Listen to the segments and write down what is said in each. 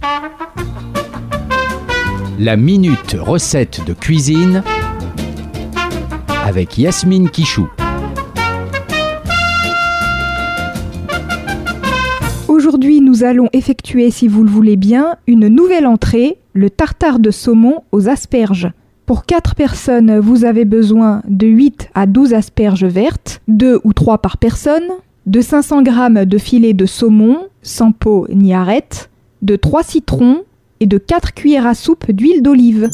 La minute recette de cuisine avec Yasmine Quichou. Aujourd'hui, nous allons effectuer, si vous le voulez bien, une nouvelle entrée, le tartare de saumon aux asperges. Pour 4 personnes, vous avez besoin de 8 à 12 asperges vertes, 2 ou 3 par personne, de 500 g de filet de saumon, sans peau ni arête, de 3 citrons et de 4 cuillères à soupe d'huile d'olive.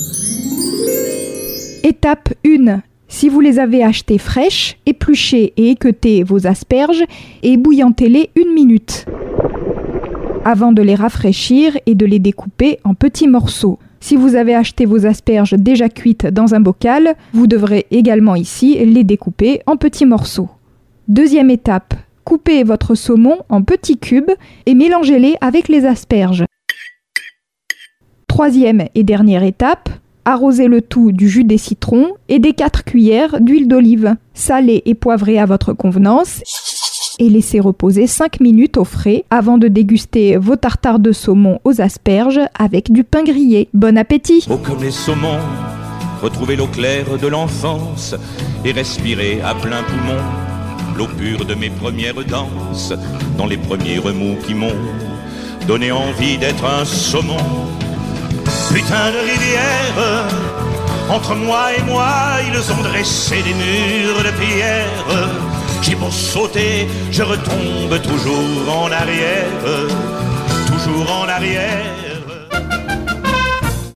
Étape 1. Si vous les avez achetées fraîches, épluchez et équeutez vos asperges et bouillantez-les 1 minute avant de les rafraîchir et de les découper en petits morceaux. Si vous avez acheté vos asperges déjà cuites dans un bocal, vous devrez également ici les découper en petits morceaux. Deuxième étape, coupez votre saumon en petits cubes et mélangez-les avec les asperges. Troisième et dernière étape, arrosez le tout du jus des citrons et des 4 cuillères d'huile d'olive. Salez et poivrez à votre convenance et laissez reposer 5 minutes au frais avant de déguster vos tartares de saumon aux asperges avec du pain grillé. Bon appétit! Oh, comme les saumons, retrouvez l'eau claire de l'enfance et respirez à plein poumon l'eau pure de mes premières danses, dans les premiers remous qui m'ont donné envie d'être un saumon. Putain de rivière, entre moi et moi, ils ont dressé des murs de pierre. J'ai beau sauter, je retombe toujours en arrière, toujours en arrière.